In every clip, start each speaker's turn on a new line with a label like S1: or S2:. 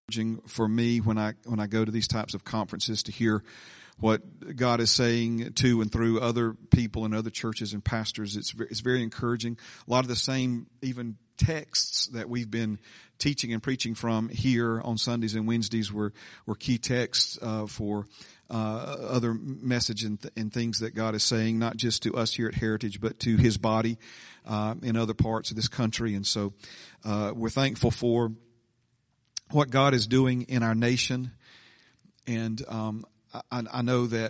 S1: For me when I go to these types of conferences to hear what God is saying to and through other people and other churches and pastors. It's very encouraging. A lot of the same even texts that we've been teaching and preaching from here on Sundays and Wednesdays were key texts for other message and things that God is saying, not just to us here at Heritage, but to His body in other parts of this country. And so we're thankful for what God is doing in our nation. And I know that,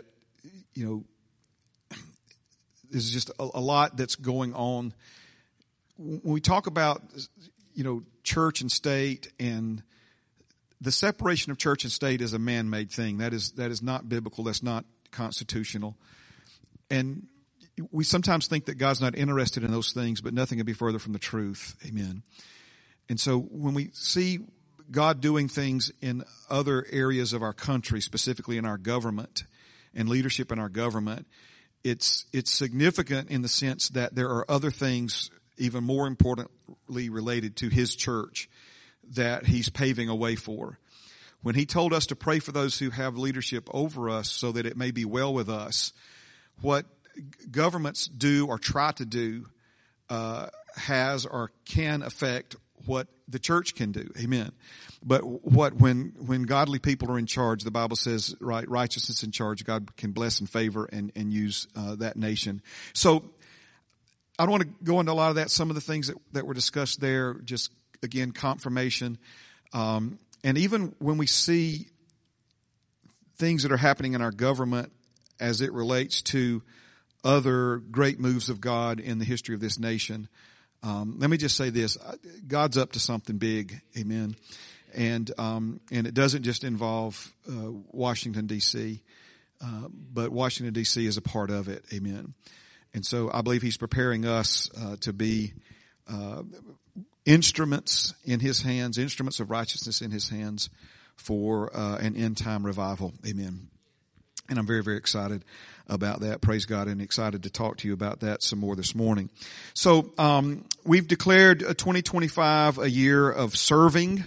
S1: there's just a lot that's going on. When we talk about, church and state, and the separation of church and state is a man-made thing. That is not biblical. That's not constitutional. And we sometimes think that God's not interested in those things, but nothing could be further from the truth. Amen. And so when we see God doing things in other areas of our country, specifically in our government and leadership in our government, it's significant in the sense that there are other things even more importantly related to His church that He's paving a way for. When He told us to pray for those who have leadership over us so that it may be well with us, what governments do or try to do has or can affect what the church can do. Amen. But when godly people are in charge, the Bible says, right, righteousness in charge, God can bless and favor and use that nation. So I don't want to go into a lot of that. Some of the things that were discussed there, just again, confirmation. And even when we see things that are happening in our government as it relates to other great moves of God in the history of this nation, let me just say this. God's up to something big. Amen. And it doesn't just involve, Washington D.C., but Washington D.C. is a part of it. Amen. And so I believe He's preparing us, to be, instruments in His hands, instruments of righteousness in His hands for, an end time revival. Amen. And I'm very, very excited about that. Praise God, and excited to talk to you about that some more this morning. So, we've declared 2025 a year of serving,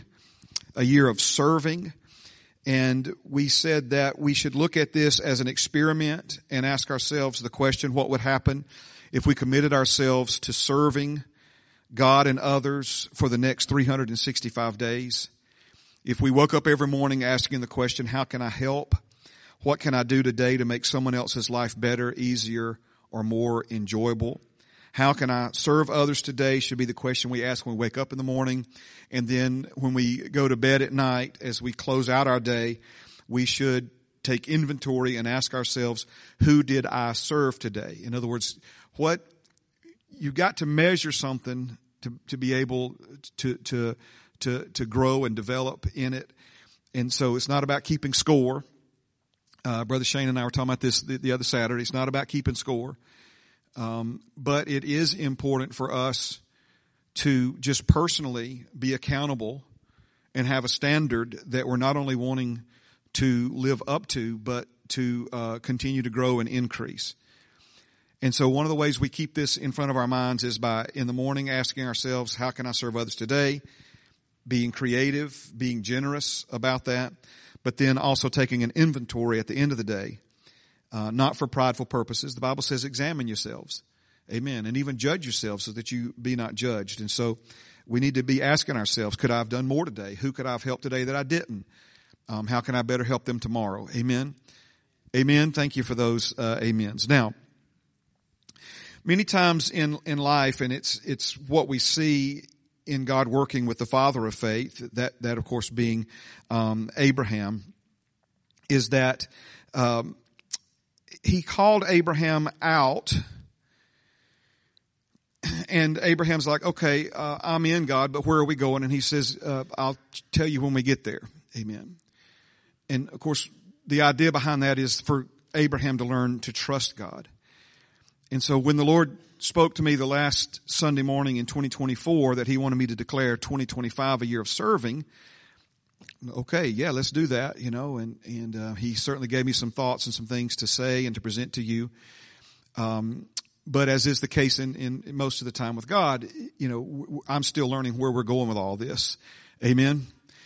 S1: and we said that we should look at this as an experiment and ask ourselves the question, what would happen if we committed ourselves to serving God and others for the next 365 days? If we woke up every morning asking the question, how can I help? What can I do today to make someone else's life better, easier, or more enjoyable? How can I serve others today should be the question we ask when we wake up in the morning. And then when we go to bed at night, as we close out our day, we should take inventory and ask ourselves, who did I serve today? In other words, you got to measure something to be able to grow and develop in it. And so it's not about keeping score. Brother Shane and I were talking about this the other Saturday. It's not about keeping score. But it is important for us to just personally be accountable and have a standard that we're not only wanting to live up to, but to continue to grow and increase. And so one of the ways we keep this in front of our minds is by in the morning asking ourselves, how can I serve others today? Being creative, being generous about that. But then also taking an inventory at the end of the day, not for prideful purposes. The Bible says examine yourselves. Amen. And even judge yourselves so that you be not judged. And so we need to be asking ourselves, could I have done more today? Who could I have helped today that I didn't? How can I better help them tomorrow? Amen. Amen. Thank you for those amens. Now, many times in life, and it's what we see in God working with the father of faith, that of course being Abraham, is that He called Abraham out, and Abraham's like, okay, I'm in, God, but where are we going? And He says, I'll tell you when we get there. Amen. And of course, the idea behind that is for Abraham to learn to trust God. And so when the Lord spoke to me the last Sunday morning in 2024 that He wanted me to declare 2025 a year of serving, okay, yeah, let's do that, and He certainly gave me some thoughts and some things to say and to present to you. But as is the case in most of the time with God, I'm still learning where we're going with all this. Amen.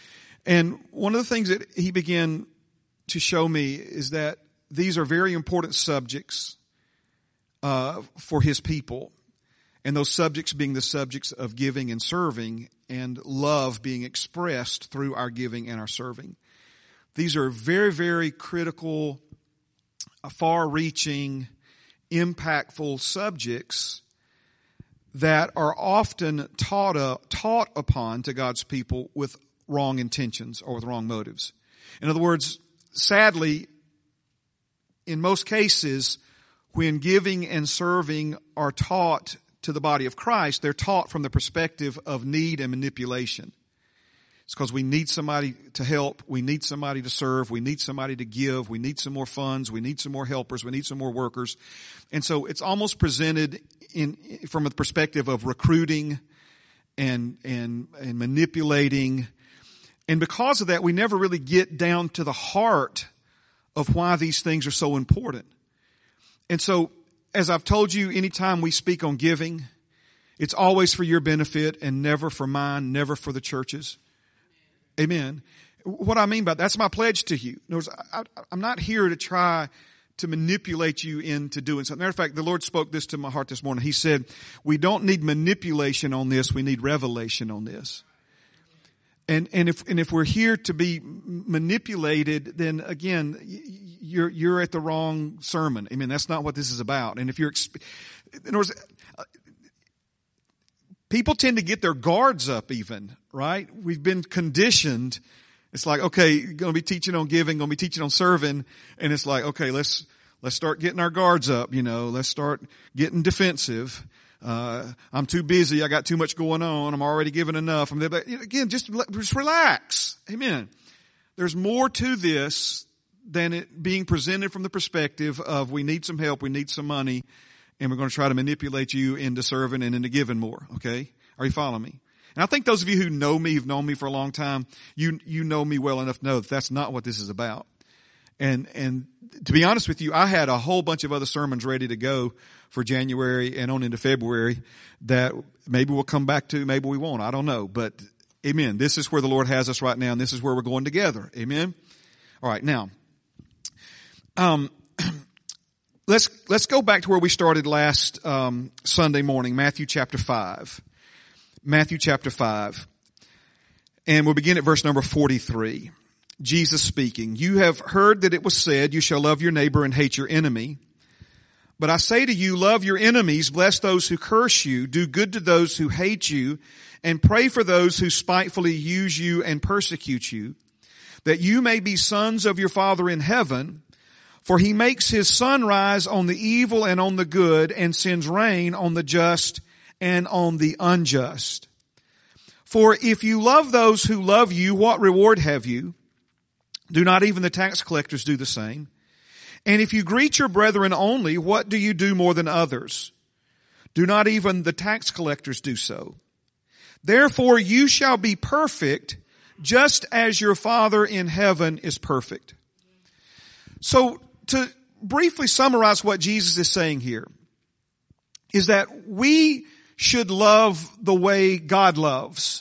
S1: And one of the things that he began to show me is that these are very important subjects for his people. And those subjects being the subjects of giving and serving, and love being expressed through our giving and our serving. These are very, very critical, far-reaching, impactful subjects that are often taught upon to God's people with wrong intentions or with wrong motives. In other words, sadly, in most cases, when giving and serving are taught to the body of Christ, they're taught from the perspective of need and manipulation. It's because we need somebody to help, we need somebody to serve, we need somebody to give, we need some more funds, we need some more helpers, we need some more workers. And so it's almost presented from a perspective of recruiting and manipulating. And because of that, we never really get down to the heart of why these things are so important. And so, as I've told you, anytime we speak on giving, it's always for your benefit and never for mine, never for the church's. Amen. What I mean by that's my pledge to you. In other words, I'm not here to try to manipulate you into doing something. Matter of fact, the Lord spoke this to my heart this morning. He said, we don't need manipulation on this, we need revelation on this. And if we're here to be manipulated, then again, you're at the wrong sermon. I mean, that's not what this is about. And if you're, in other words, people tend to get their guards up even, right? We've been conditioned. It's like, okay, going to be teaching on giving, going to be teaching on serving. And it's like, okay, let's start getting our guards up, let's start getting defensive. I'm too busy. I got too much going on. I'm already giving enough. Again, just relax. Amen. There's more to this than it being presented from the perspective of we need some help, we need some money, and we're going to try to manipulate you into serving and into giving more. Okay? Are you following me? And I think those of you who know me, who've known me for a long time, you know me well enough to know that that's not what this is about. And to be honest with you, I had a whole bunch of other sermons ready to go for January and on into February that maybe we'll come back to, maybe we won't. I don't know. But amen. This is where the Lord has us right now, and this is where we're going together. Amen. All right. Now, let's go back to where we started last Sunday morning, Matthew chapter 5. Matthew chapter 5. And we'll begin at verse number 43. Jesus speaking, you have heard that it was said, you shall love your neighbor and hate your enemy. But I say to you, love your enemies, bless those who curse you, do good to those who hate you, and pray for those who spitefully use you and persecute you, that you may be sons of your Father in heaven. For he makes his sun rise on the evil and on the good, and sends rain on the just and on the unjust. For if you love those who love you, what reward have you? Do not even the tax collectors do the same? And if you greet your brethren only, what do you do more than others? Do not even the tax collectors do so? Therefore you shall be perfect, just as your Father in heaven is perfect. So to briefly summarize what Jesus is saying here is that we should love the way God loves,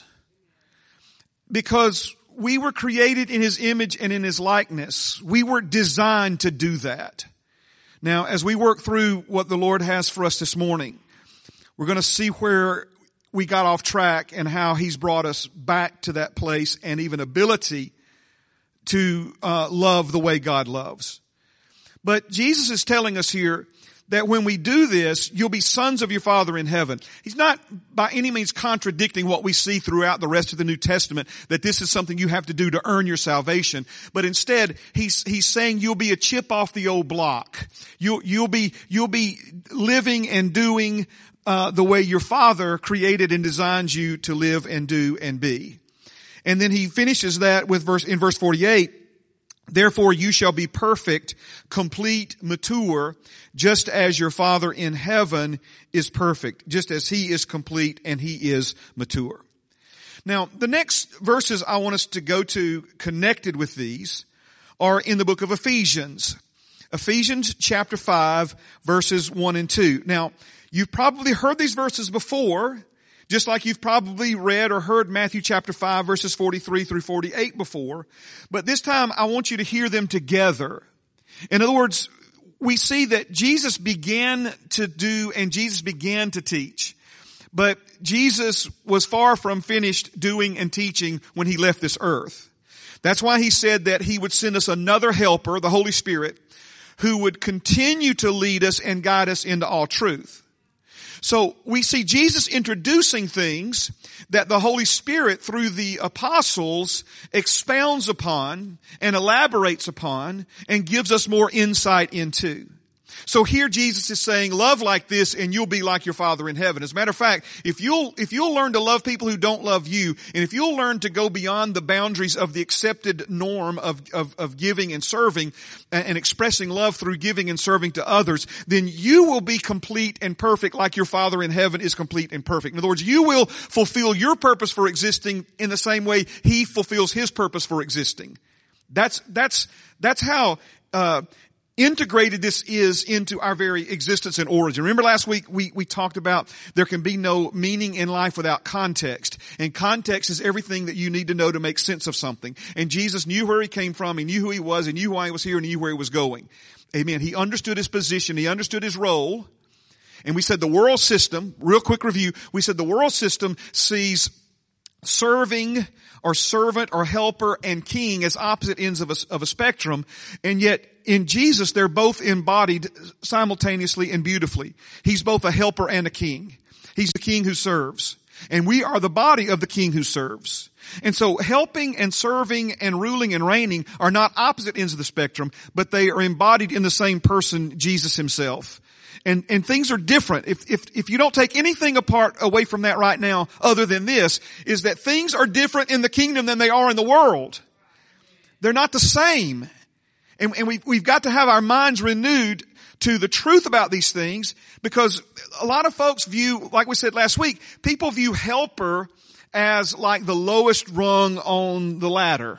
S1: because we were created in his image and in his likeness. We were designed to do that. Now, as we work through what the Lord has for us this morning, we're going to see where we got off track and how he's brought us back to that place and even ability to love the way God loves. But Jesus is telling us here that when we do this, you'll be sons of your Father in heaven. He's not by any means contradicting what we see throughout the rest of the New Testament, that this is something you have to do to earn your salvation. But instead, he's saying you'll be a chip off the old block. You'll be living and doing the way your Father created and designed you to live and do and be. And then he finishes that with in verse 48. Therefore you shall be perfect, complete, mature, just as your Father in heaven is perfect, just as he is complete and he is mature. Now, the next verses I want us to go to connected with these are in the book of Ephesians. Ephesians chapter 5, verses 1 and 2. Now, you've probably heard these verses before. Just like you've probably read or heard Matthew chapter 5 verses 43 through 48 before. But this time I want you to hear them together. In other words, we see that Jesus began to do and Jesus began to teach. But Jesus was far from finished doing and teaching when he left this earth. That's why he said that he would send us another helper, the Holy Spirit, who would continue to lead us and guide us into all truth. So we see Jesus introducing things that the Holy Spirit through the apostles expounds upon and elaborates upon and gives us more insight into. So here Jesus is saying, love like this and you'll be like your Father in heaven. As a matter of fact, if you'll learn to love people who don't love you, and if you'll learn to go beyond the boundaries of the accepted norm of giving and serving and expressing love through giving and serving to others, then you will be complete and perfect like your Father in heaven is complete and perfect. In other words, you will fulfill your purpose for existing in the same way He fulfills His purpose for existing. That's how, integrated this is into our very existence and origin. Remember last week we talked about there can be no meaning in life without context. And context is everything that you need to know to make sense of something. And Jesus knew where He came from, He knew who He was, He knew why He was here, and He knew where He was going. Amen. He understood His position, He understood His role. And we said the world system, real quick review, we said the world system sees serving or servant or helper and king as opposite ends of a spectrum, and yet in Jesus they're both embodied simultaneously and beautifully. He's both a helper and a king. He's the king who serves, and we are the body of the king who serves. And so helping and serving and ruling and reigning are not opposite ends of the spectrum, but they are embodied in the same person, Jesus Himself. And things are different. If you don't take anything apart away from that right now other than this, is that things are different in the kingdom than they are in the world. They're not the same. And we've got to have our minds renewed to the truth about these things, because a lot of folks view, like we said last week, people view helper as like the lowest rung on the ladder.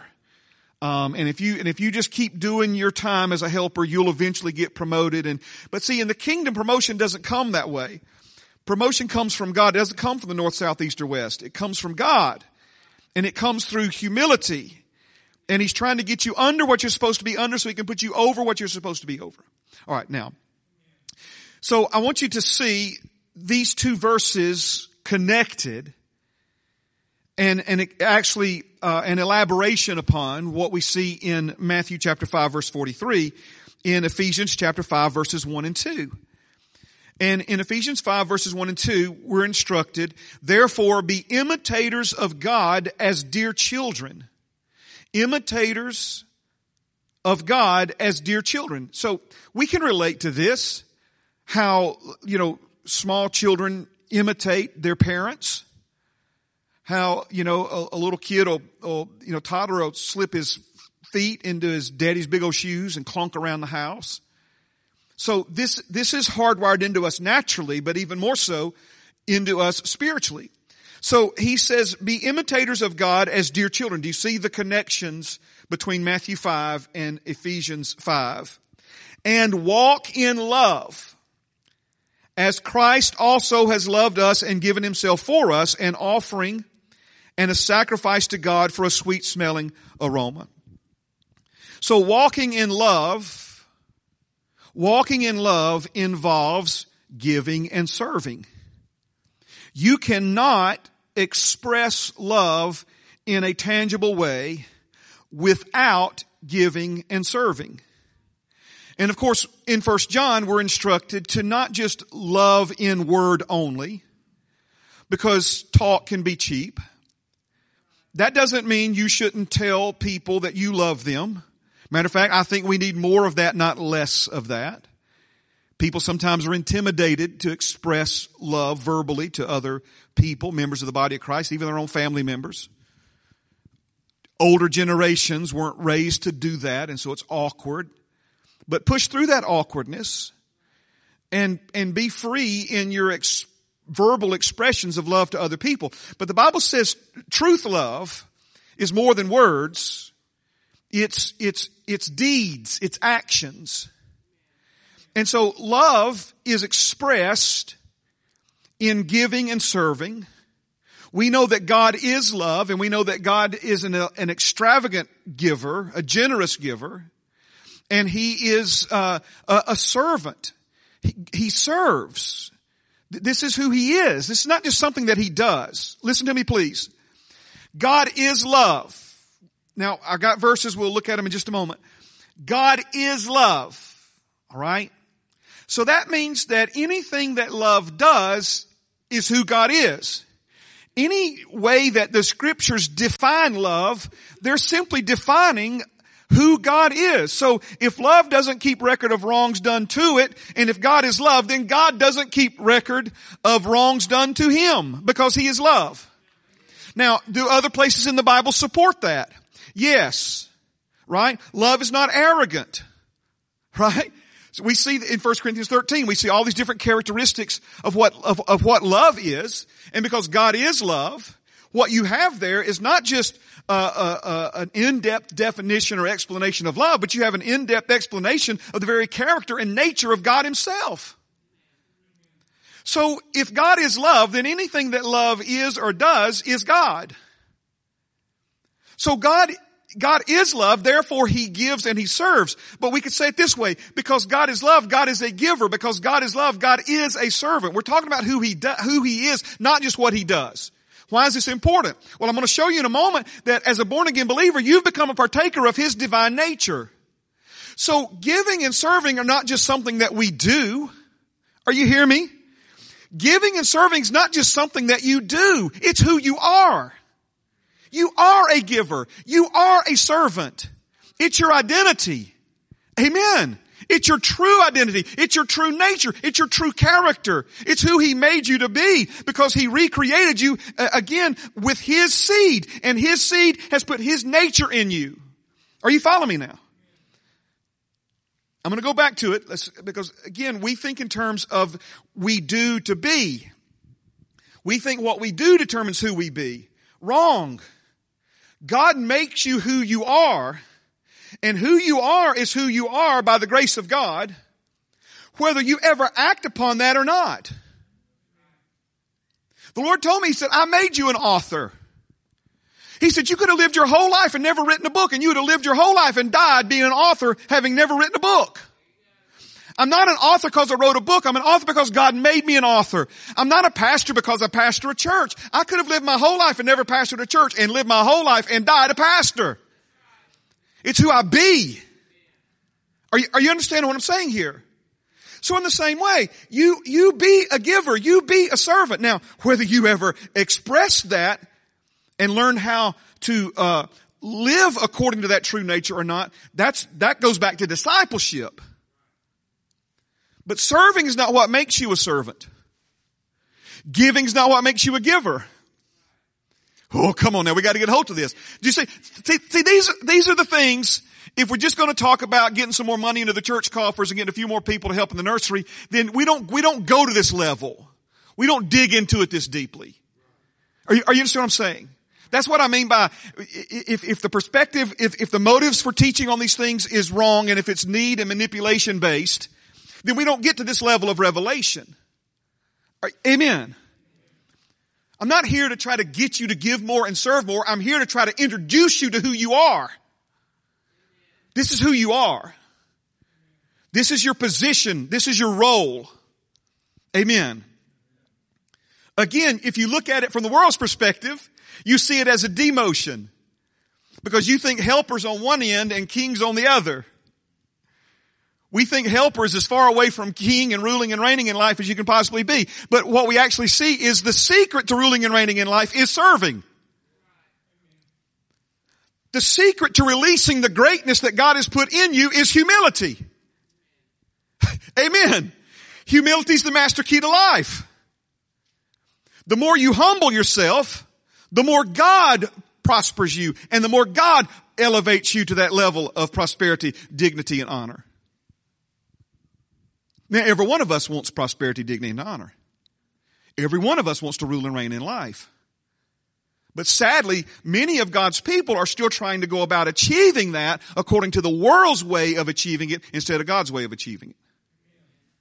S1: And if you just keep doing your time as a helper, you'll eventually get promoted. But see, in the kingdom, promotion doesn't come that way. Promotion comes from God. It doesn't come from the north, south, east, or west. It comes from God. And it comes through humility. And He's trying to get you under what you're supposed to be under so He can put you over what you're supposed to be over. All right, now. So I want you to see these two verses connected. And it actually, an elaboration upon what we see in Matthew chapter 5 verse 43, in Ephesians chapter 5 verses 1 and 2. And in Ephesians 5 verses 1 and 2, we're instructed, therefore be imitators of God as dear children. Imitators of God as dear children. So we can relate to this, how, small children imitate their parents. How, a little kid toddler will slip his feet into his daddy's big old shoes and clunk around the house. So this is hardwired into us naturally, but even more so into us spiritually. So he says, be imitators of God as dear children. Do you see the connections between Matthew 5 and Ephesians 5? And walk in love, as Christ also has loved us and given Himself for us, an offering and a sacrifice to God for a sweet-smelling aroma. So walking in love involves giving and serving. You cannot express love in a tangible way without giving and serving. And of course, in 1 John, we're instructed to not just love in word only, because talk can be cheap. That doesn't mean you shouldn't tell people that you love them. Matter of fact, I think we need more of that, not less of that. People sometimes are intimidated to express love verbally to other people, members of the body of Christ, even their own family members. Older generations weren't raised to do that, and so it's awkward. But push through that awkwardness and be free in your verbal expressions of love to other people. But the Bible says truth love is more than words. It's deeds, it's actions. And so love is expressed in giving and serving. We know that God is love, and we know that God is an extravagant giver, a generous giver, and He is a servant. He serves. This is who He is. This is not just something that He does. Listen to me, please. God is love. Now, I got verses. We'll look at them in just a moment. God is love. All right? So that means that anything that love does is who God is. Any way that the Scriptures define love, they're simply defining who God is. So if love doesn't keep record of wrongs done to it, and if God is love, then God doesn't keep record of wrongs done to Him because He is love. Now, do other places in the Bible support that? Yes. Right? Love is not arrogant. Right? So we see in 1 Corinthians 13, we see all these different characteristics of what love is. And because God is love, what you have there is not just an in-depth definition or explanation of love, but you have an in-depth explanation of the very character and nature of God Himself. So if God is love, then anything that love is or does is God. So God is love, therefore He gives and He serves. But we could say it this way, because God is love, God is a giver. Because God is love, God is a servant. We're talking about who He is, not just what He does. Why is this important? Well, I'm going to show you in a moment that as a born-again believer, you've become a partaker of His divine nature. So giving and serving are not just something that we do. Are you hearing me? Giving and serving is not just something that you do. It's who you are. You are a giver. You are a servant. It's your identity. Amen. It's your true identity. It's your true nature. It's your true character. It's who He made you to be because He recreated you again with His seed. And His seed has put His nature in you. Are you following me now? I'm going to go back to it because again, we think in terms of we do to be. We think what we do determines who we be. Wrong. God makes you who you are, and who you are is who you are by the grace of God, whether you ever act upon that or not. The Lord told me, He said, I made you an author. He said, you could have lived your whole life and never written a book, and you would have lived your whole life and died being an author having never written a book. I'm not an author because I wrote a book. I'm an author because God made me an author. I'm not a pastor because I pastor a church. I could have lived my whole life and never pastored a church and lived my whole life and died a pastor. It's who I be. Are you understanding what I'm saying here? So in the same way, you be a giver. You be a servant. Now, whether you ever express that and learn how to live according to that true nature or not, that goes back to discipleship. But serving is not what makes you a servant. Giving is not what makes you a giver. Oh, come on now. We got to get a hold of this. Do you see, these are the things, if we're just going to talk about getting some more money into the church coffers and getting a few more people to help in the nursery, then we don't go to this level. We don't dig into it this deeply. Are you understand what I'm saying? That's what I mean by if the perspective, if the motives for teaching on these things is wrong and if it's need and manipulation based, then we don't get to this level of revelation. Amen. I'm not here to try to get you to give more and serve more. I'm here to try to introduce you to who you are. This is who you are. This is your position. This is your role. Amen. Again, if you look at it from the world's perspective, you see it as a demotion because you think helper's on one end and king's on the other. We think helper is as far away from king and ruling and reigning in life as you can possibly be. But what we actually see is the secret to ruling and reigning in life is serving. The secret to releasing the greatness that God has put in you is humility. Amen. Humility is the master key to life. The more you humble yourself, the more God prospers you and the more God elevates you to that level of prosperity, dignity, and honor. Now, every one of us wants prosperity, dignity, and honor. Every one of us wants to rule and reign in life. But sadly, many of God's people are still trying to go about achieving that according to the world's way of achieving it instead of God's way of achieving it.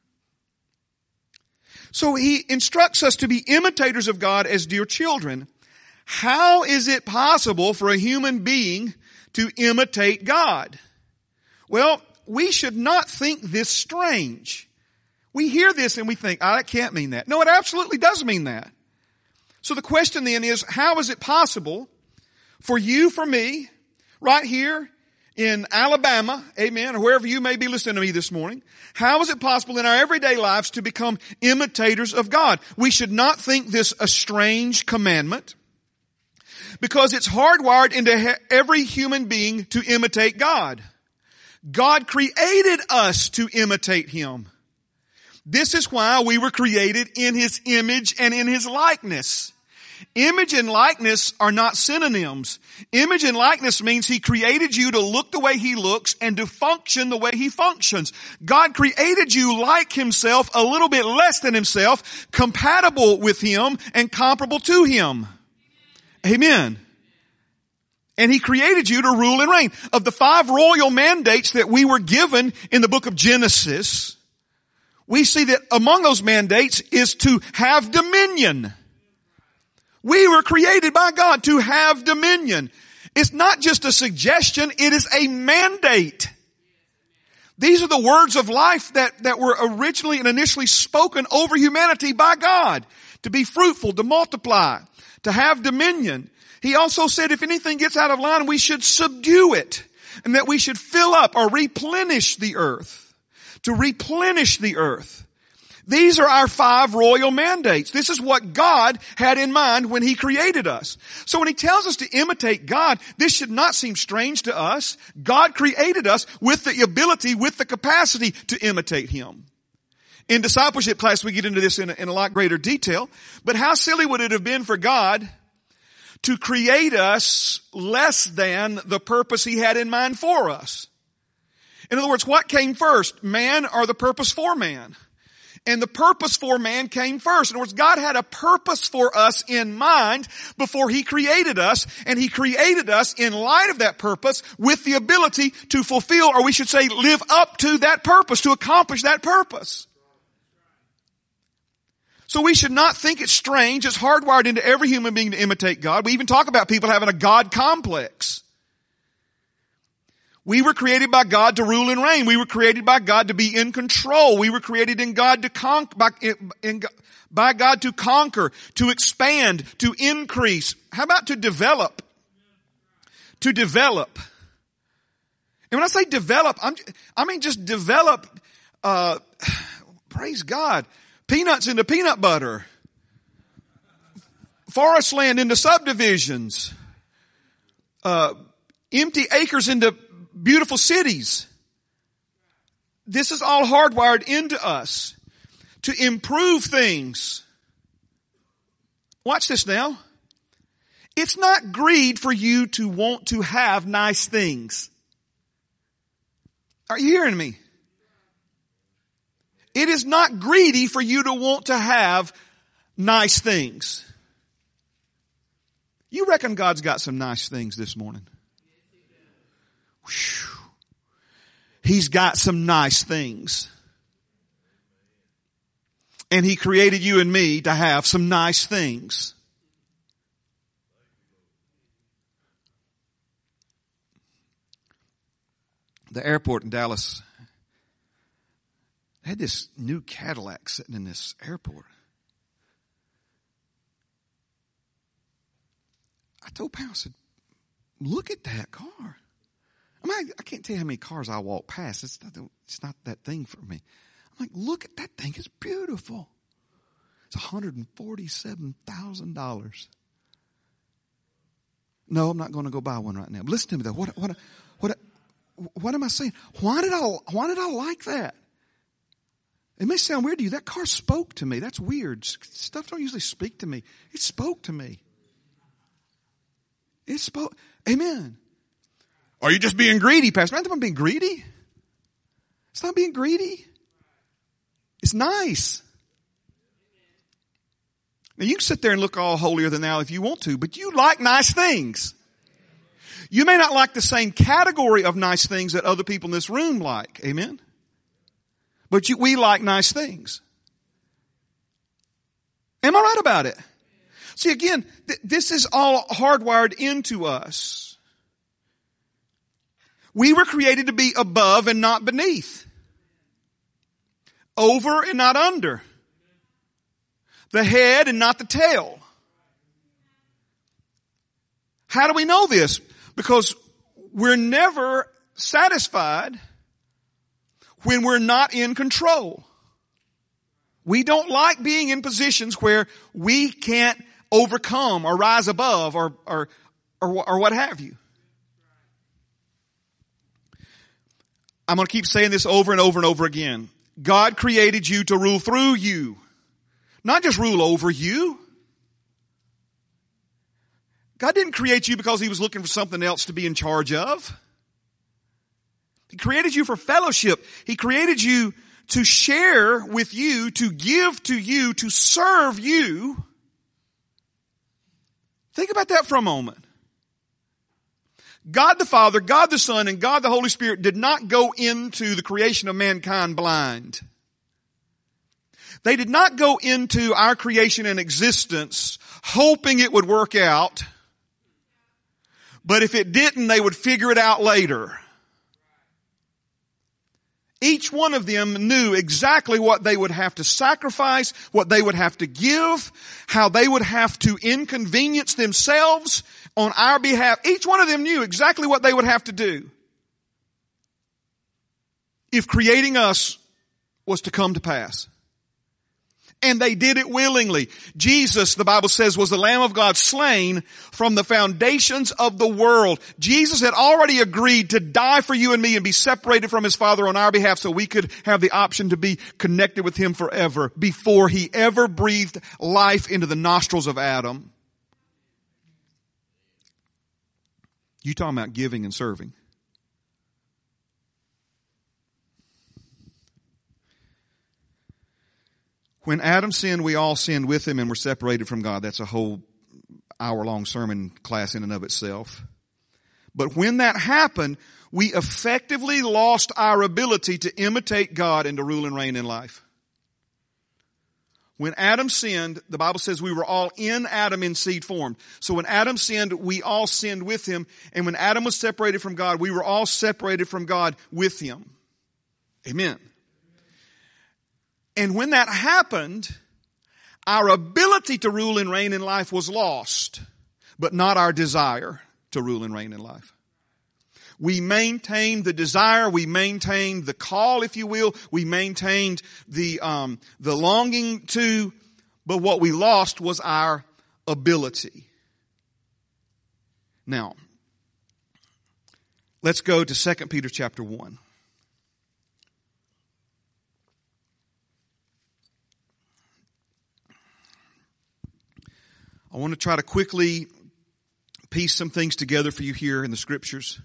S1: So He instructs us to be imitators of God as dear children. How is it possible for a human being to imitate God? Well, we should not think this strange. We hear this and we think, that can't mean that. No, it absolutely does mean that. So the question then is, how is it possible for you, for me, right here in Alabama, amen, or wherever you may be listening to me this morning, how is it possible in our everyday lives to become imitators of God? We should not think this a strange commandment, because it's hardwired into every human being to imitate God. God created us to imitate Him. This is why we were created in His image and in His likeness. Image and likeness are not synonyms. Image and likeness means He created you to look the way He looks and to function the way He functions. God created you like Himself, a little bit less than Himself, compatible with Him and comparable to Him. Amen. And He created you to rule and reign. Of the 5 royal mandates that we were given in the book of Genesis, we see that among those mandates is to have dominion. We were created by God to have dominion. It's not just a suggestion, it is a mandate. These are the words of life that were originally and initially spoken over humanity by God. To be fruitful, to multiply, to have dominion. He also said if anything gets out of line, we should subdue it. And that we should fill up or replenish the earth. To replenish the earth. These are our 5 royal mandates. This is what God had in mind when He created us. So when He tells us to imitate God, this should not seem strange to us. God created us with the ability, with the capacity to imitate Him. In discipleship class, we get into this in a lot greater detail. But how silly would it have been for God to create us less than the purpose He had in mind for us? In other words, what came first, man or the purpose for man? And the purpose for man came first. In other words, God had a purpose for us in mind before He created us, and He created us in light of that purpose with the ability to fulfill, or we should say live up to that purpose, to accomplish that purpose. So we should not think it's strange. It's hardwired into every human being to imitate God. We even talk about people having a God complex. We were created by God to rule and reign. We were created by God to be in control. We were created in God to by God to conquer, to expand, to increase. How about to develop? To develop. And when I say develop, I mean just develop, praise God, peanuts into peanut butter, forest land into subdivisions, empty acres into beautiful cities. This is all hardwired into us to improve things. Watch this now. It's not greed for you to want to have nice things. Are you hearing me? It is not greedy for you to want to have nice things. You reckon God's got some nice things this morning? Whew. He's got some nice things. And He created you and me to have some nice things. The airport in Dallas had this new Cadillac sitting in this airport. I told Pam, I said, look at that car. I mean, I can't tell you how many cars I walk past. It's not that thing for me. I'm like, look at that thing. It's beautiful. It's $147,000. No, I'm not going to go buy one right now. But listen to me though. What am I saying? Why did I like that? It may sound weird to you. That car spoke to me. That's weird. Stuff don't usually speak to me. It spoke to me. It spoke. Amen. Are you just being greedy, Pastor? I'm not being greedy. It's not being greedy. It's nice. Now you can sit there and look all holier than thou if you want to, but you like nice things. You may not like the same category of nice things that other people in this room like. Amen. But we like nice things. Am I right about it? See, again, this is all hardwired into us. We were created to be above and not beneath. Over and not under. The head and not the tail. How do we know this? Because we're never satisfied when we're not in control. We don't like being in positions where we can't overcome or rise above or what have you. I'm going to keep saying this over and over and over again. God created you to rule through you, not just rule over you. God didn't create you because He was looking for something else to be in charge of. He created you for fellowship. He created you to share with you, to give to you, to serve you. Think about that for a moment. God the Father, God the Son, and God the Holy Spirit did not go into the creation of mankind blind. They did not go into our creation and existence hoping it would work out. But if it didn't, they would figure it out later. Each one of them knew exactly what they would have to sacrifice, what they would have to give, how they would have to inconvenience themselves on our behalf. Each one of them knew exactly what they would have to do if creating us was to come to pass. And they did it willingly. Jesus, the Bible says, was the Lamb of God slain from the foundations of the world. Jesus had already agreed to die for you and me and be separated from His Father on our behalf so we could have the option to be connected with Him forever before He ever breathed life into the nostrils of Adam. You talking about giving and serving. When Adam sinned, we all sinned with him and were separated from God. That's a whole hour-long sermon class in and of itself. But when that happened, we effectively lost our ability to imitate God and to rule and reign in life. When Adam sinned, the Bible says we were all in Adam in seed form. So when Adam sinned, we all sinned with him. And when Adam was separated from God, we were all separated from God with him. Amen. And when that happened, our ability to rule and reign in life was lost, but not our desire to rule and reign in life. We maintained the desire, we maintained the call, if you will, we maintained the longing to, but what we lost was our ability. Now, let's go to 2 Peter chapter 1. I want to try to quickly piece some things together for you here in the Scriptures.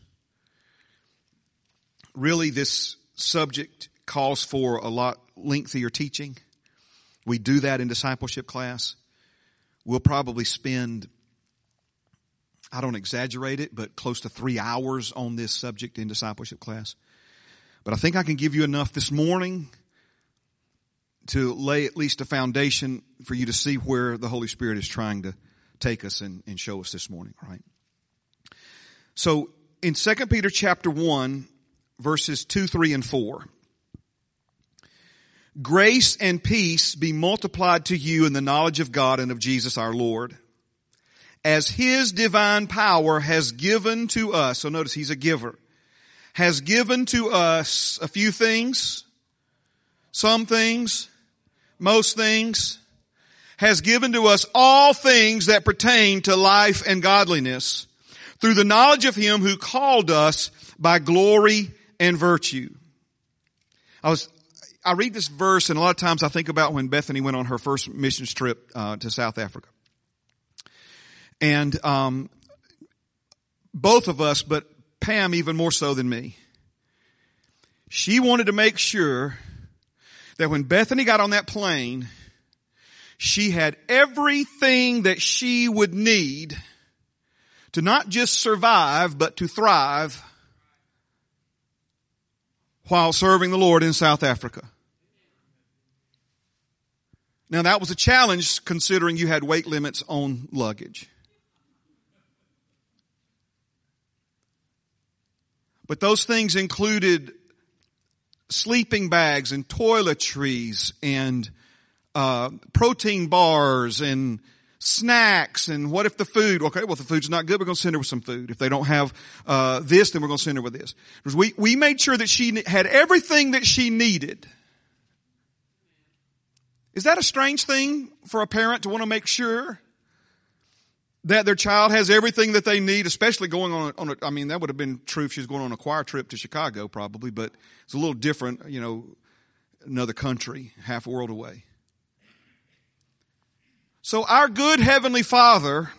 S1: Really, this subject calls for a lot lengthier teaching. We do that in discipleship class. We'll probably spend, I don't exaggerate it, but close to 3 hours on this subject in discipleship class. But I think I can give you enough this morning to lay at least a foundation for you to see where the Holy Spirit is trying to take us and show us this morning, right? So in 2 Peter chapter 1, verses 2, 3, and 4, grace and peace be multiplied to you in the knowledge of God and of Jesus our Lord, as His divine power has given to us. So notice He's a giver. Has given to us a few things, some things, most things, has given to us all things that pertain to life and godliness through the knowledge of Him who called us by glory and virtue. I read this verse, and a lot of times I think about when Bethany went on her first missions trip to South Africa. And both of us, but Pam even more so than me, she wanted to make sure that when Bethany got on that plane, she had everything that she would need to not just survive, but to thrive while serving the Lord in South Africa. Now that was a challenge considering you had weight limits on luggage. But those things included sleeping bags and toiletries and protein bars and snacks. And what if the food, okay, well if the food's not good, we're going to send her with some food. If they don't have this, then we're going to send her with this. Because we made sure that she had everything that she needed. Is that a strange thing for a parent to want to make sure that their child has everything that they need, especially going on I mean, that would have been true if she was going on a choir trip to Chicago probably, but it's a little different, another country, half a world away. So our good Heavenly Father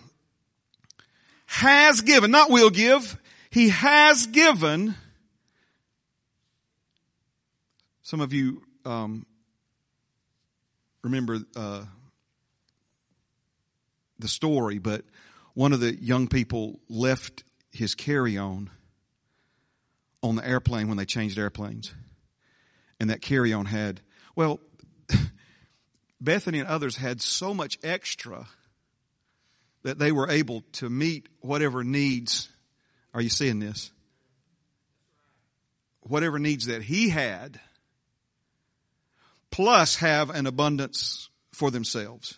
S1: has given, not will give, He has given. Some of you remember the story, but one of the young people left his carry-on on the airplane when they changed airplanes. And that carry-on had, Bethany and others had so much extra that they were able to meet whatever needs, are you seeing this? Whatever needs that he had, plus have an abundance for themselves.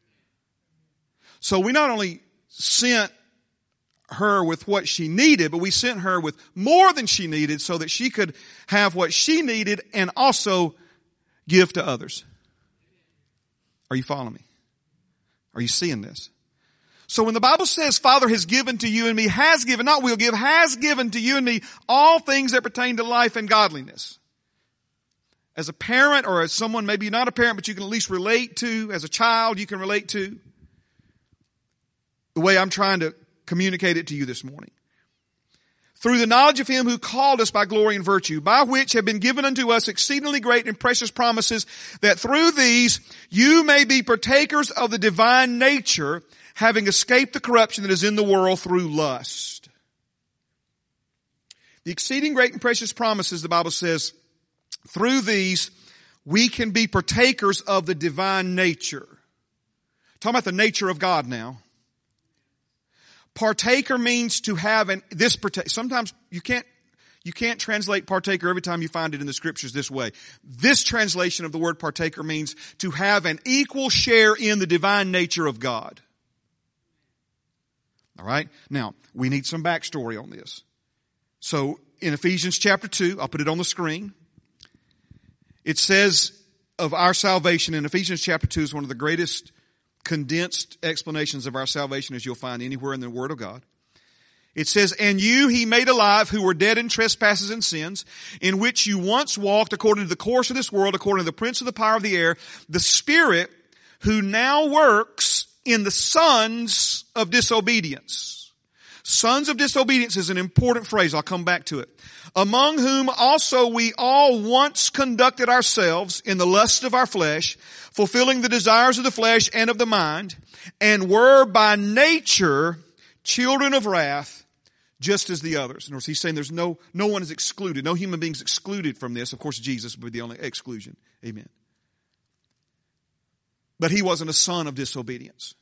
S1: So we not only sent her with what she needed, but we sent her with more than she needed so that she could have what she needed and also give to others. Are you following me? Are you seeing this? So when the Bible says Father has given to you and me, has given, not will give, has given to you and me all things that pertain to life and godliness. As a parent or as someone, maybe not a parent, but you can at least relate to, as a child you can relate to, the way I'm trying to communicate it to you this morning. Through the knowledge of Him who called us by glory and virtue, by which have been given unto us exceedingly great and precious promises, that through these you may be partakers of the divine nature, having escaped the corruption that is in the world through lust. The exceeding great and precious promises, the Bible says, through these we can be partakers of the divine nature. Talking about the nature of God now. Partaker means to have sometimes you can't translate partaker every time you find it in the scriptures this way. This translation of the word partaker means to have an equal share in the divine nature of God. All right? Now, we need some backstory on this. So, in Ephesians chapter 2, I'll put it on the screen. It says of our salvation in Ephesians chapter 2 is one of the greatest condensed explanations of our salvation as you'll find anywhere in the Word of God. It says, and you He made alive who were dead in trespasses and sins, in which you once walked according to the course of this world, according to the prince of the power of the air, the Spirit who now works in the sons of disobedience. Sons of disobedience is an important phrase. I'll come back to it. Among whom also we all once conducted ourselves in the lust of our flesh, fulfilling the desires of the flesh and of the mind, and were by nature children of wrath, just as the others. In other words, he's saying there's no one is excluded. No human being is excluded from this. Of course, Jesus would be the only exclusion. Amen. But he wasn't a son of disobedience.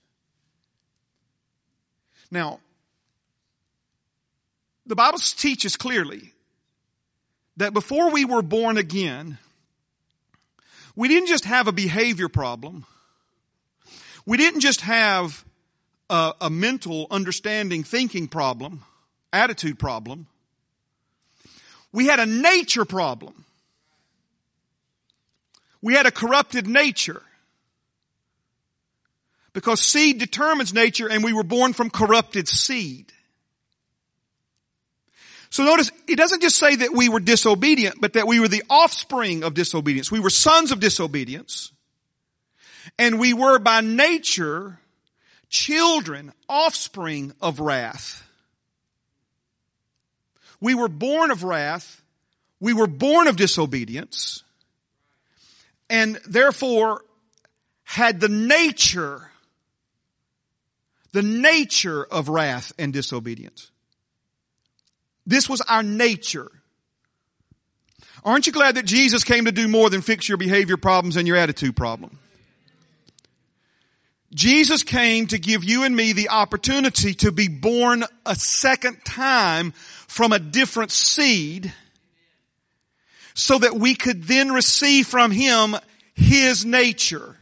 S1: Now, the Bible teaches clearly that before we were born again, we didn't just have a behavior problem. We didn't just have a mental understanding, thinking problem, attitude problem. We had a nature problem. We had a corrupted nature. Because seed determines nature, and we were born from corrupted seed. So notice, it doesn't just say that we were disobedient, but that we were the offspring of disobedience. We were sons of disobedience. And we were by nature children, offspring of wrath. We were born of wrath. We were born of disobedience. And therefore had the nature of wrath and disobedience. This was our nature. Aren't you glad that Jesus came to do more than fix your behavior problems and your attitude problem? Jesus came to give you and me the opportunity to be born a second time from a different seed so that we could then receive from Him His nature.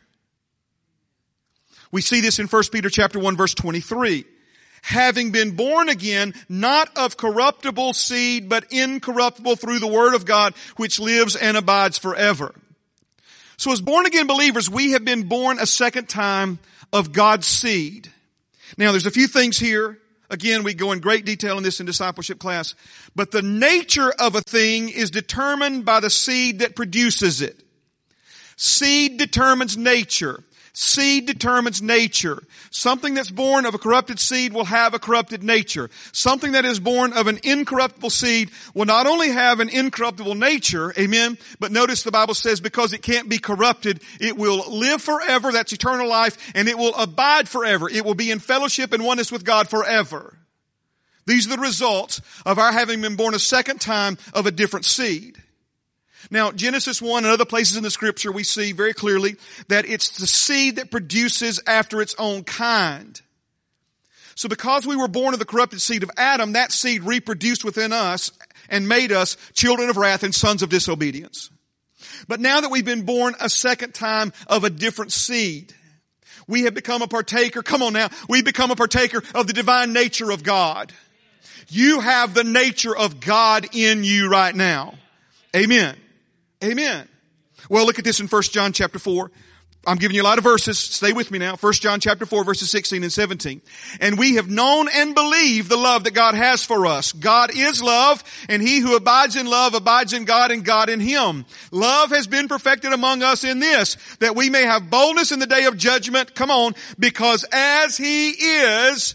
S1: We see this in 1 Peter chapter 1 verse 23. Having been born again, not of corruptible seed, but incorruptible through the Word of God, which lives and abides forever. So as born again believers, we have been born a second time of God's seed. Now there's a few things here. Again, we go in great detail in this in discipleship class. But the nature of a thing is determined by the seed that produces it. Seed determines nature. Seed determines nature. Something that's born of a corrupted seed will have a corrupted nature. Something that is born of an incorruptible seed will not only have an incorruptible nature, amen, but notice the Bible says because it can't be corrupted, it will live forever, that's eternal life, and it will abide forever. It will be in fellowship and oneness with God forever. These are the results of our having been born a second time of a different seed. Now, Genesis 1 and other places in the Scripture, we see very clearly that it's the seed that produces after its own kind. So because we were born of the corrupted seed of Adam, that seed reproduced within us and made us children of wrath and sons of disobedience. But now that we've been born a second time of a different seed, we have become a partaker, come on now, we become a partaker of the divine nature of God. You have the nature of God in you right now. Amen. Amen. Well, look at this in 1 John chapter 4. I'm giving you a lot of verses. Stay with me now. 1 John chapter 4 verses 16 and 17. And we have known and believed the love that God has for us. God is love, and he who abides in love abides in God and God in him. Love has been perfected among us in this, that we may have boldness in the day of judgment. Come on. Because as he is,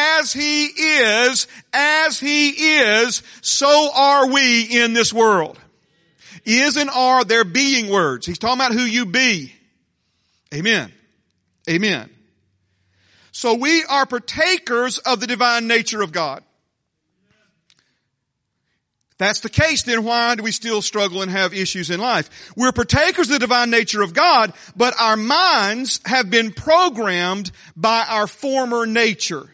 S1: so are we in this world. Is and are their being words. He's talking about who you be. Amen. Amen. So we are partakers of the divine nature of God. If that's the case, then why do we still struggle and have issues in life? We're partakers of the divine nature of God, but our minds have been programmed by our former nature.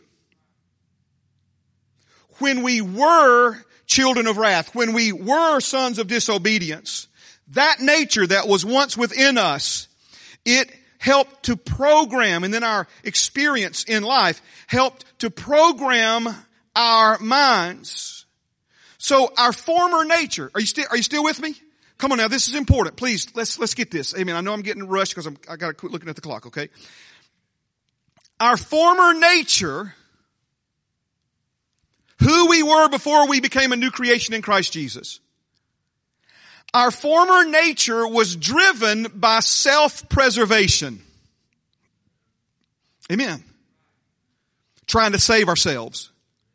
S1: When we were children of wrath, when we were sons of disobedience, that nature that was once within us, it helped to program, and then our experience in life helped to program our minds. So our former nature, are you still with me? Come on now, this is important. Please, let's get this. Amen. I know I'm getting rushed because I got to quit looking at the clock, okay? Our former nature, who we were before we became a new creation in Christ Jesus. Our former nature was driven by self-preservation. Amen. Trying to save ourselves.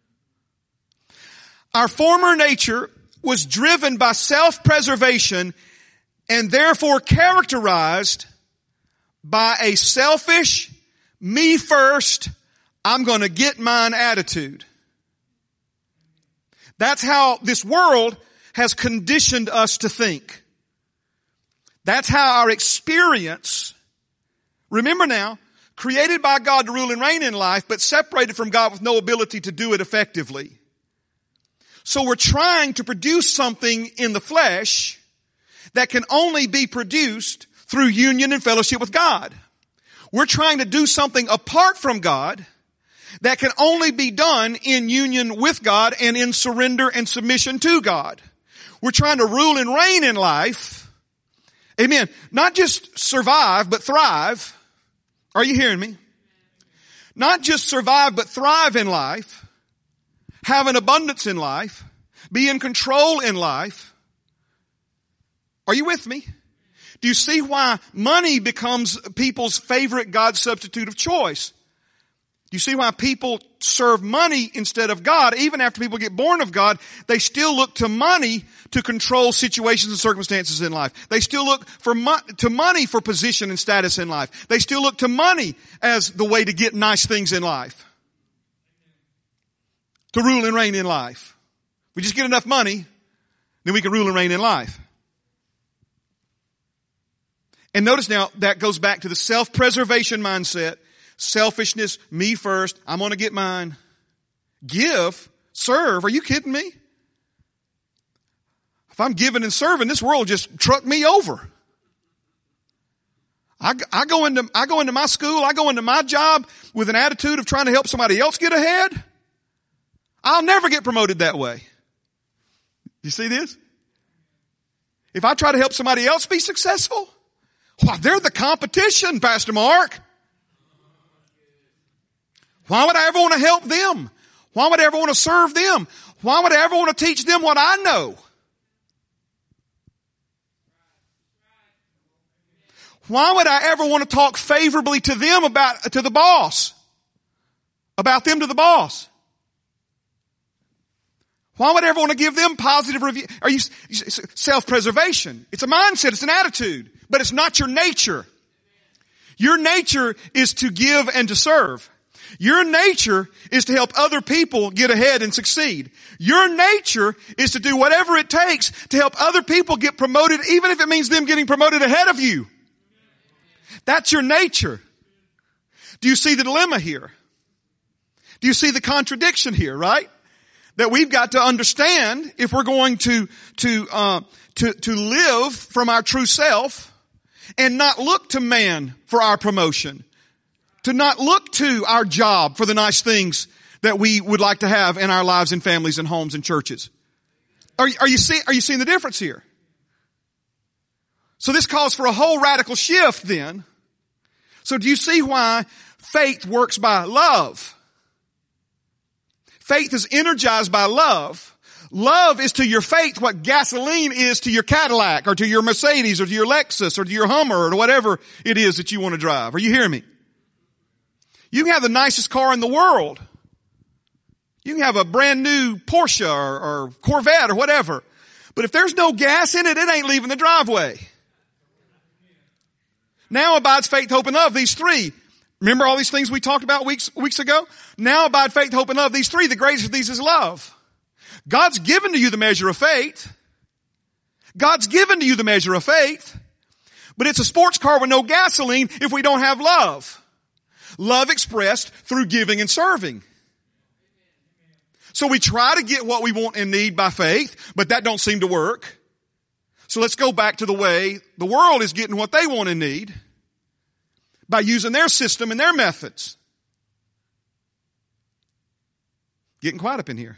S1: Our former nature was driven by self-preservation and therefore characterized by a selfish, me first, I'm going to get mine attitude. That's how this world has conditioned us to think. That's how our experience, remember now, created by God to rule and reign in life, but separated from God with no ability to do it effectively. So we're trying to produce something in the flesh that can only be produced through union and fellowship with God. We're trying to do something apart from God that can only be done in union with God and in surrender and submission to God. We're trying to rule and reign in life. Amen. Not just survive, but thrive. Are you hearing me? Not just survive, but thrive in life. Have an abundance in life. Be in control in life. Are you with me? Do you see why money becomes people's favorite God substitute of choice? You see why people serve money instead of God? Even after people get born of God, they still look to money to control situations and circumstances in life. They still look to money for position and status in life. They still look to money as the way to get nice things in life. To rule and reign in life. We just get enough money, then we can rule and reign in life. And notice now, that goes back to the self-preservation mindset. selfishness, me first, I'm going to get mine. Give, serve, are you kidding me? If I'm giving and serving, this world just truck me over. I go into my school, I go into my job with an attitude of trying to help somebody else get ahead. I'll never get promoted that way. You see this? If I try to help somebody else be successful, well, they're the competition, Pastor Mark. Why would I ever want to help them? Why would I ever want to serve them? Why would I ever want to teach them what I know? Why would I ever want to talk favorably to them to the boss? About them to the boss? Why would I ever want to give them positive review? Self-preservation. It's a mindset, it's an attitude, but it's not your nature. Your nature is to give and to serve. Your nature is to help other people get ahead and succeed. Your nature is to do whatever it takes to help other people get promoted, even if it means them getting promoted ahead of you. That's your nature. Do you see the dilemma here? Do you see the contradiction here, right? That we've got to understand if we're going to live from our true self and not look to man for our promotion. To not look to our job for the nice things that we would like to have in our lives and families and homes and churches. Are you seeing the difference here? So this calls for a whole radical shift then. So do you see why faith works by love? Faith is energized by love. Love is to your faith what gasoline is to your Cadillac or to your Mercedes or to your Lexus or to your Hummer or whatever it is that you want to drive. Are you hearing me? You can have the nicest car in the world. You can have a brand new Porsche or Corvette or whatever. But if there's no gas in it, it ain't leaving the driveway. Now abides faith, hope, and love. These three. Remember all these things we talked about weeks ago? Now abide faith, hope, and love. These three. The greatest of these is love. God's given to you the measure of faith. God's given to you the measure of faith. But it's a sports car with no gasoline if we don't have love. Love expressed through giving and serving. So we try to get what we want and need by faith, but that don't seem to work. So let's go back to the way the world is getting what they want and need by using their system and their methods. Getting quiet up in here.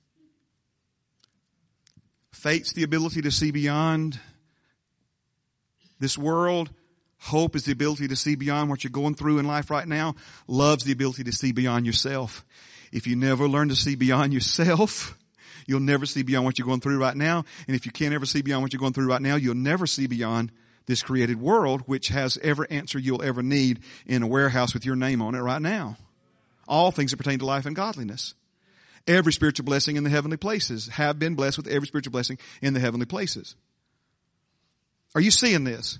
S1: Faith's the ability to see beyond this world. Hope is the ability to see beyond what you're going through in life right now. Love's the ability to see beyond yourself. If you never learn to see beyond yourself, you'll never see beyond what you're going through right now. And if you can't ever see beyond what you're going through right now, you'll never see beyond this created world, which has every answer you'll ever need in a warehouse with your name on it right now. All things that pertain to life and godliness. Every spiritual blessing in the heavenly places have been blessed with every spiritual blessing in the heavenly places. Are you seeing this?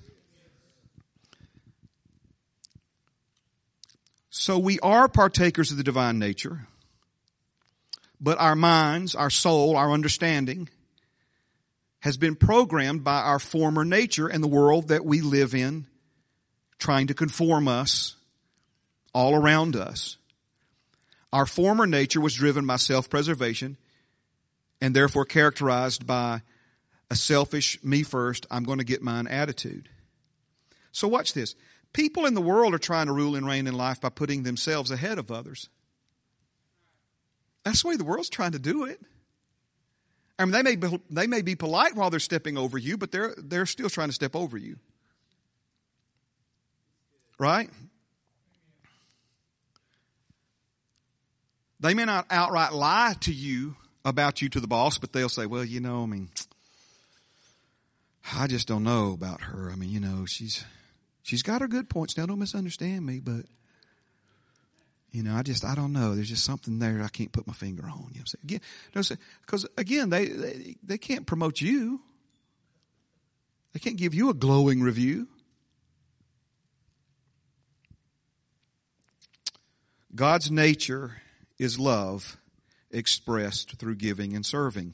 S1: So we are partakers of the divine nature, but our minds, our soul, our understanding has been programmed by our former nature and the world that we live in, trying to conform us all around us. Our former nature was driven by self-preservation and therefore characterized by a selfish, me first, I'm going to get mine attitude. So watch this. People in the world are trying to rule and reign in life by putting themselves ahead of others. That's the way the world's trying to do it. I mean, they may be polite while they're stepping over you, but they're still trying to step over you. Right? They may not outright lie to you about you to the boss, but they'll say, well, I just don't know about her. She's got her good points. Now, don't misunderstand me, but, I don't know. There's just something there I can't put my finger on. Because again, they can't promote you. They can't give you a glowing review. God's nature is love expressed through giving and serving.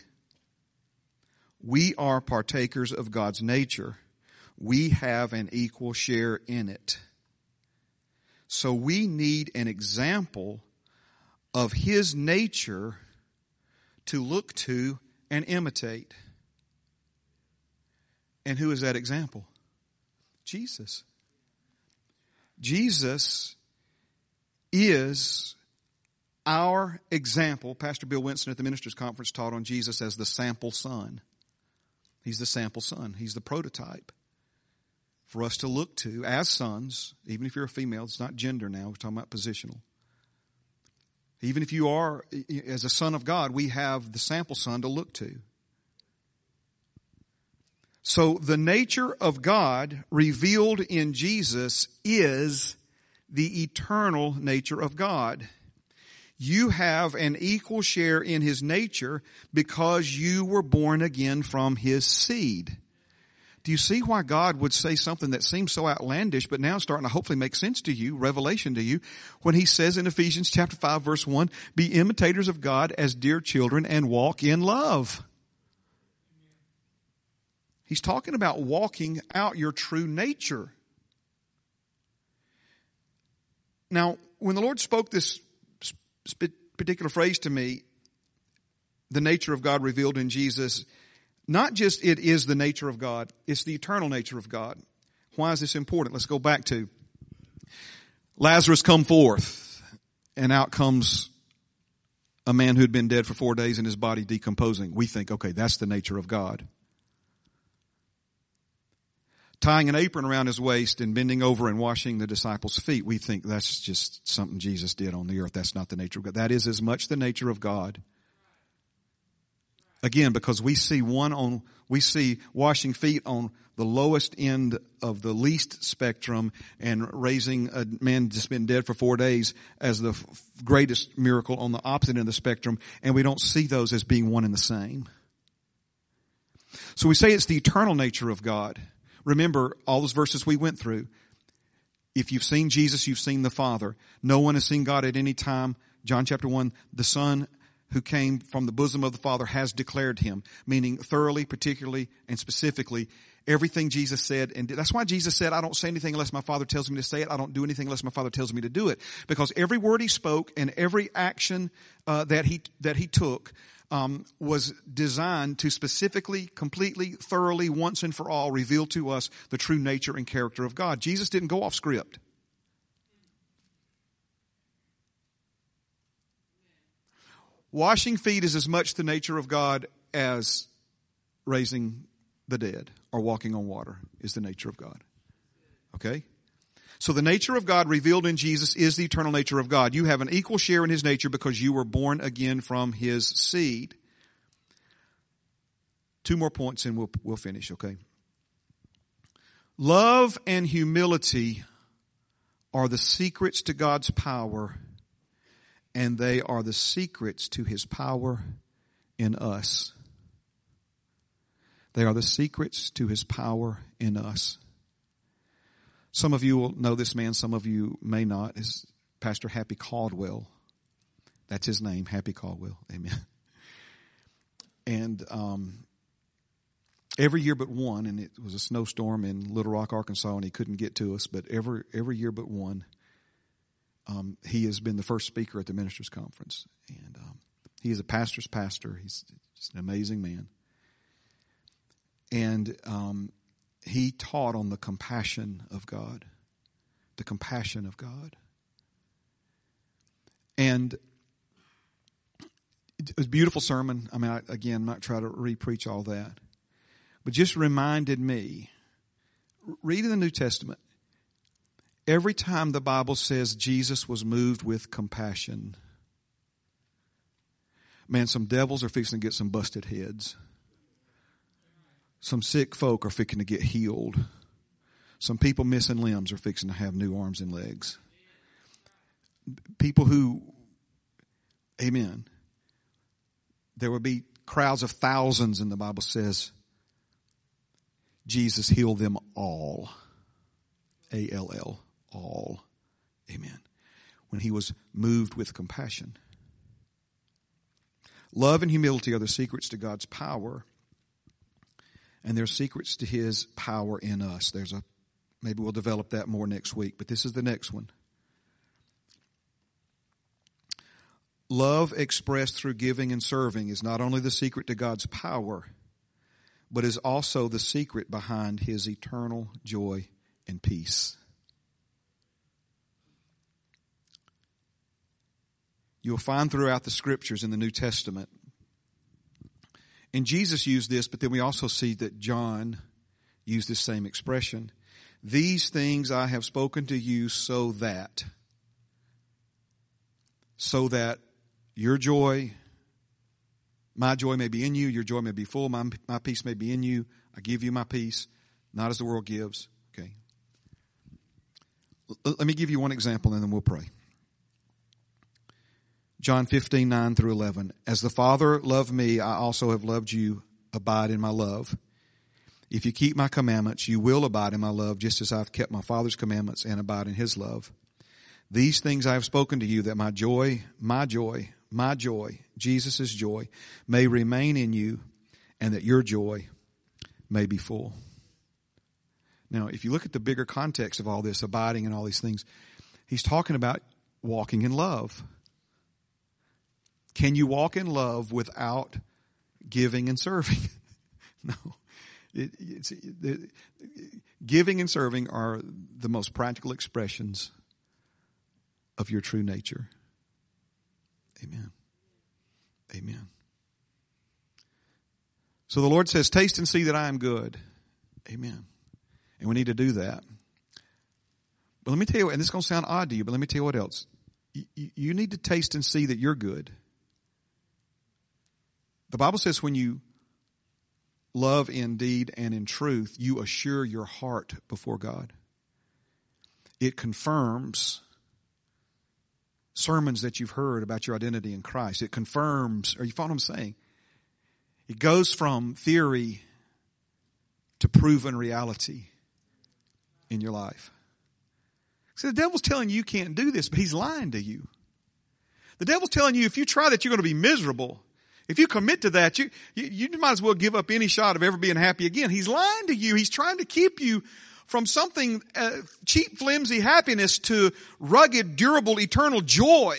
S1: We are partakers of God's nature. We have an equal share in it. So we need an example of His nature to look to and imitate. And who is that example? Jesus. Jesus is our example. Pastor Bill Winston at the Ministers' Conference taught on Jesus as the sample son. He's the sample son. He's the prototype for us to look to as sons. Even if you're a female, it's not gender now. We're talking about positional. Even if you are, as a son of God, we have the sample son to look to. So the nature of God revealed in Jesus is the eternal nature of God. You have an equal share in His nature because you were born again from His seed. Do you see why God would say something that seems so outlandish, but now starting to hopefully make sense to you, revelation to you, when He says in Ephesians chapter 5 verse 1, be imitators of God as dear children and walk in love. He's talking about walking out your true nature. Now, when the Lord spoke this particular phrase to me, the nature of God revealed in Jesus, not just it is the nature of God, it's the eternal nature of God. Why is this important? Let's go back to Lazarus come forth, and out comes a man who had been dead for 4 days and his body decomposing. We think, okay, that's the nature of God. Tying an apron around his waist and bending over and washing the disciples' feet. We think that's just something Jesus did on the earth. That's not the nature of God. That is as much the nature of God. Again, because we see washing feet on the lowest end of the least spectrum and raising a man that's been dead for 4 days as the greatest miracle on the opposite end of the spectrum, and we don't see those as being one and the same. So we say it's the eternal nature of God. Remember all those verses we went through. If you've seen Jesus, you've seen the Father. No one has seen God at any time. John chapter 1, the Son who came from the bosom of the Father has declared Him, meaning thoroughly, particularly, and specifically everything Jesus said. And that's why Jesus said, I don't say anything unless my Father tells me to say it. I don't do anything unless my Father tells me to do it. Because every word He spoke and every action that he took was designed to specifically, completely, thoroughly, once and for all reveal to us the true nature and character of God. Jesus didn't go off script. Washing feet is as much the nature of God as raising the dead or walking on water is the nature of God. Okay? So the nature of God revealed in Jesus is the eternal nature of God. You have an equal share in His nature because you were born again from His seed. 2 more points and we'll finish, okay? Love and humility are the secrets to God's power, and they are the secrets to His power in us. They are the secrets to His power in us. Some of you will know this man, some of you may not. Is Pastor Happy Caldwell. That's his name, Happy Caldwell. Amen. And every year but one, and it was a snowstorm in Little Rock, Arkansas, and he couldn't get to us, but every year but one, he has been the first speaker at the Ministers' Conference. And he is a pastor's pastor. He's just an amazing man. And he taught on the compassion of God. The compassion of God. And it was a beautiful sermon. I mean, I'm not trying to re-preach all that. But just reminded me, reading the New Testament, every time the Bible says Jesus was moved with compassion, man, some devils are fixing to get some busted heads. Some sick folk are fixing to get healed. Some people missing limbs are fixing to have new arms and legs. People who, amen, there will be crowds of thousands, and the Bible says Jesus healed them all. A-L-L, all. Amen. When He was moved with compassion. Love and humility are the secrets to God's power. And they're secrets to His power in us. Maybe we'll develop that more next week, but this is the next one. love expressed through giving and serving is not only the secret to God's power, but is also the secret behind His eternal joy and peace. You'll find throughout the Scriptures in the New Testament, and Jesus used this, but then we also see that John used this same expression. These things I have spoken to you so that your joy, my joy may be in you, your joy may be full, my peace may be in you. I give you my peace, not as the world gives. Okay. Let me give you one example and then we'll pray. John 15:9-11. As the Father loved me, I also have loved you. Abide in my love. If you keep my commandments, you will abide in my love, just as I've kept my Father's commandments and abide in His love. These things I have spoken to you, that my joy, Jesus' joy, may remain in you, and that your joy may be full. Now, if you look at the bigger context of all this, abiding and all these things, he's talking about walking in love. Can you walk in love without giving and serving? No. Giving and serving are the most practical expressions of your true nature. Amen. Amen. So the Lord says, taste and see that I am good. Amen. And we need to do that. But let me tell you, and this is going to sound odd to you, but let me tell you what else. You need to taste and see that you're good. The Bible says when you love in deed and in truth, you assure your heart before God. It confirms sermons that you've heard about your identity in Christ. It confirms, or you follow what I'm saying? It goes from theory to proven reality in your life. See, the devil's telling you can't do this, but he's lying to you. The devil's telling you if you try that, you're going to be miserable. If you commit to that, you might as well give up any shot of ever being happy again. He's lying to you. He's trying to keep you from something cheap, flimsy happiness to rugged, durable, eternal joy.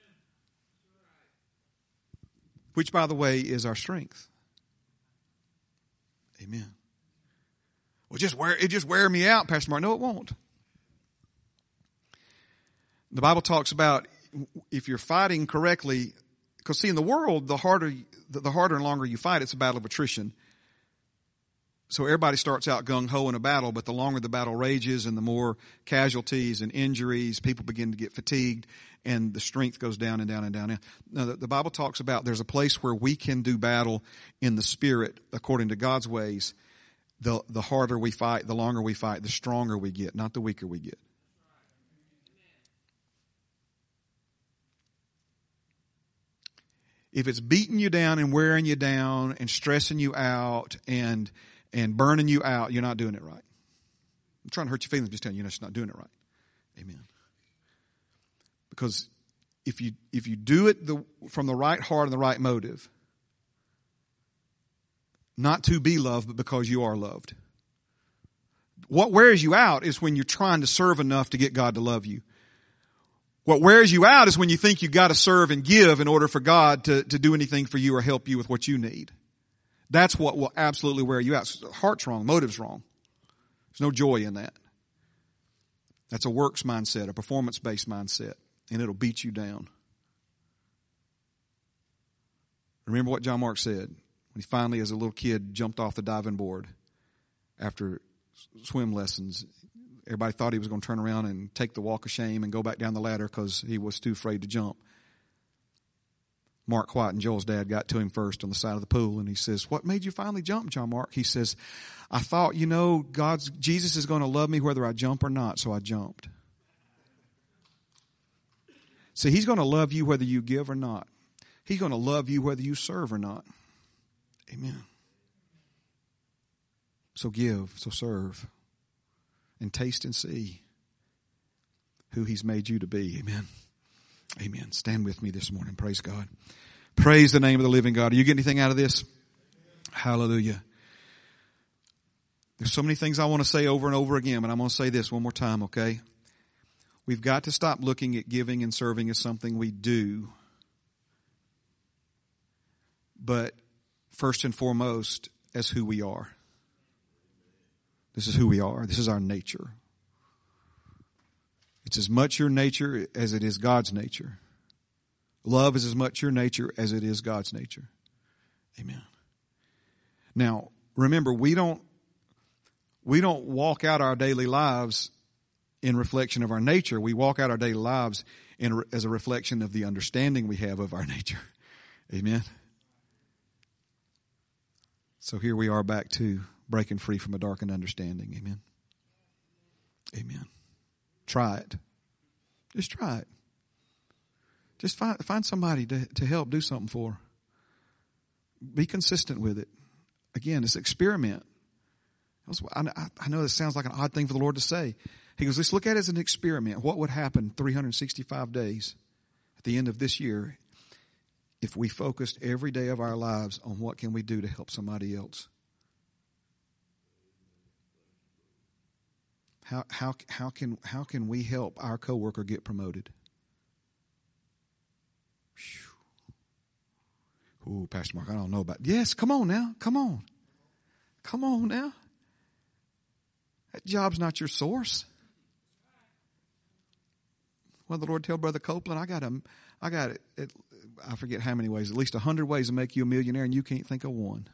S1: Which, by the way, is our strength. Amen. Well, it just wear me out, Pastor Mark. No, it won't. The Bible talks about if you're fighting correctly, because see, in the world, the harder and longer you fight, it's a battle of attrition. So everybody starts out gung-ho in a battle, but the longer the battle rages and the more casualties and injuries, people begin to get fatigued and the strength goes down and down and down. Now, the Bible talks about there's a place where we can do battle in the Spirit according to God's ways. The harder we fight, the longer we fight, the stronger we get, not the weaker we get. If it's beating you down and wearing you down and stressing you out and burning you out, you're not doing it right. I'm trying to hurt your feelings, just telling you, you're just not doing it right. Amen. Because if you do it from the right heart and the right motive, not to be loved, but because you are loved. What wears you out is when you're trying to serve enough to get God to love you. What wears you out is when you think you've got to serve and give in order for God to do anything for you or help you with what you need. That's what will absolutely wear you out. Heart's wrong, motive's wrong. There's no joy in that. That's a works mindset, a performance-based mindset, and it'll beat you down. Remember what John Mark said when he finally, as a little kid, jumped off the diving board after swim lessons. Everybody thought he was going to turn around and take the walk of shame and go back down the ladder because he was too afraid to jump. Mark White and Joel's dad got to him first on the side of the pool, and he says, "What made you finally jump, John Mark?" He says, "I thought, Jesus is going to love me whether I jump or not, so I jumped." See, he's going to love you whether you give or not. He's going to love you whether you serve or not. Amen. So give, so serve. And taste and see who He's made you to be. Amen. Amen. Stand with me this morning. Praise God. Praise the name of the living God. Are you getting anything out of this? Hallelujah. There's so many things I want to say over and over again, but I'm going to say this one more time, okay? We've got to stop looking at giving and serving as something we do but first and foremost as who we are. This is who we are. This is our nature. It's as much your nature as it is God's nature. Love is as much your nature as it is God's nature. Amen. Now, remember, we don't walk out our daily lives in reflection of our nature. We walk out our daily lives as a reflection of the understanding we have of our nature. Amen. So here we are back to breaking free from a darkened understanding. Amen. Amen. Try it. Just try it. Just find somebody to help do something for. Be consistent with it. Again, it's an experiment. I know this sounds like an odd thing for the Lord to say. He goes, let's look at it as an experiment. What would happen 365 days at the end of this year if we focused every day of our lives on what can we do to help somebody else? How can we help our coworker get promoted? Ooh, Pastor Mark, I don't know about. Yes, come on now. Come on now. That job's not your source. Well, the Lord tell Brother Copeland, I got it. I forget how many ways, at least 100 ways to make you a millionaire, and you can't think of one.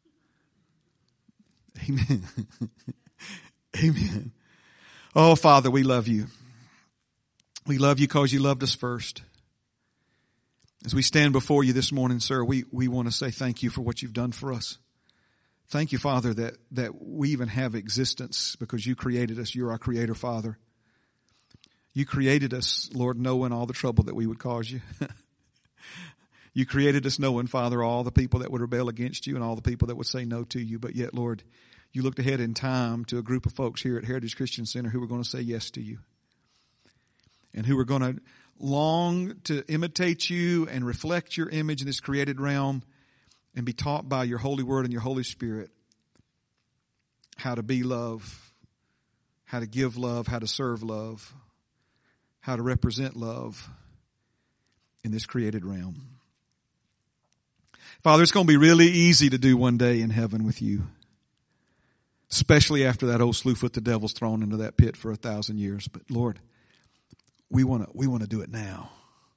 S1: Amen. Amen. Oh, Father, we love you. We love you because you loved us first. As we stand before you this morning, sir, we want to say thank you for what you've done for us. Thank you, Father, that we even have existence because you created us. You're our creator, Father. You created us, Lord, knowing all the trouble that we would cause you. You created us knowing, Father, all the people that would rebel against you and all the people that would say no to you. But yet, Lord, you looked ahead in time to a group of folks here at Heritage Christian Center who were going to say yes to you. And who were going to long to imitate you and reflect your image in this created realm and be taught by your Holy Word and your Holy Spirit how to be love, how to give love, how to serve love, how to represent love in this created realm. Father, it's going to be really easy to do one day in heaven with you. Especially after that old slewfoot the devil's thrown into that pit for 1,000 years. But Lord, we want to do it now.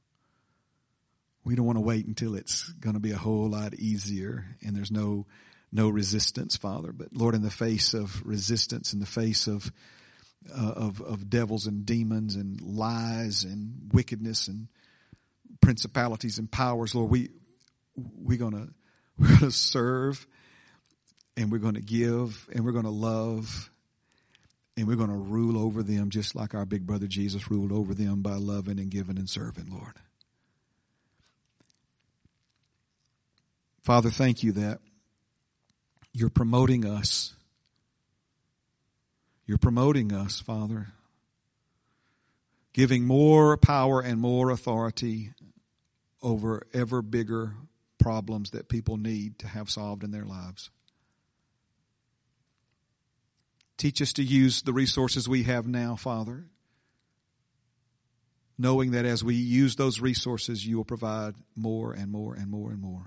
S1: We don't want to wait until it's going to be a whole lot easier and there's no resistance, Father. But Lord, in the face of resistance, in the face of devils and demons and lies and wickedness and principalities and powers, Lord, we're gonna serve and we're going to give and we're going to love and we're going to rule over them just like our big brother Jesus ruled over them by loving and giving and serving, Lord. Father, thank you that you're promoting us. You're promoting us, Father, giving more power and more authority over ever bigger problems that people need to have solved in their lives. Teach us to use the resources we have now, Father, knowing that as we use those resources, you will provide more and more and more and more.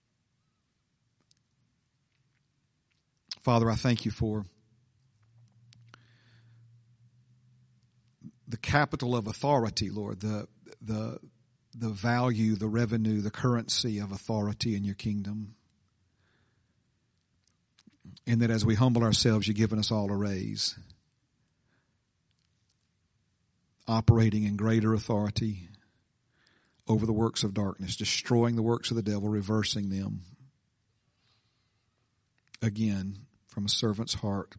S1: Father, I thank you for the capital of authority, Lord, the value, the revenue, the currency of authority in your kingdom. And that as we humble ourselves, you've given us all a raise. Operating in greater authority over the works of darkness, destroying the works of the devil, reversing them. Again, from a servant's heart,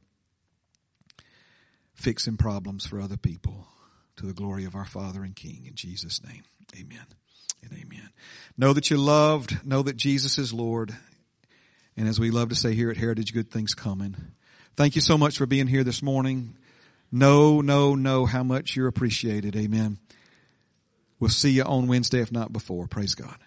S1: fixing problems for other people to the glory of our Father and King. In Jesus' name, amen and amen. Know that you're loved. Know that Jesus is Lord. And as we love to say here at Heritage, good things coming. Thank you so much for being here this morning. Know how much you're appreciated. Amen. We'll see you on Wednesday, if not before. Praise God.